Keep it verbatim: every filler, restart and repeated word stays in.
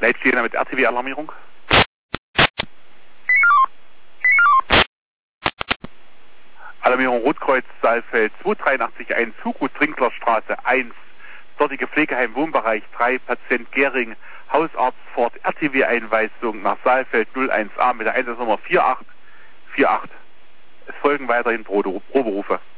Leitstehender mit R T W-Alarmierung. Alarmierung Rotkreuz, Saalfeld zwei drei acht eins, Hugo Trinklerstraße eins, dortige Pflegeheim Wohnbereich drei, Patient Gering, Hausarzt Ford, R T W-Einweisung nach Saalfeld null eins a mit der Einsatznummer vier acht vier acht. Es folgen weiterhin Proberufe.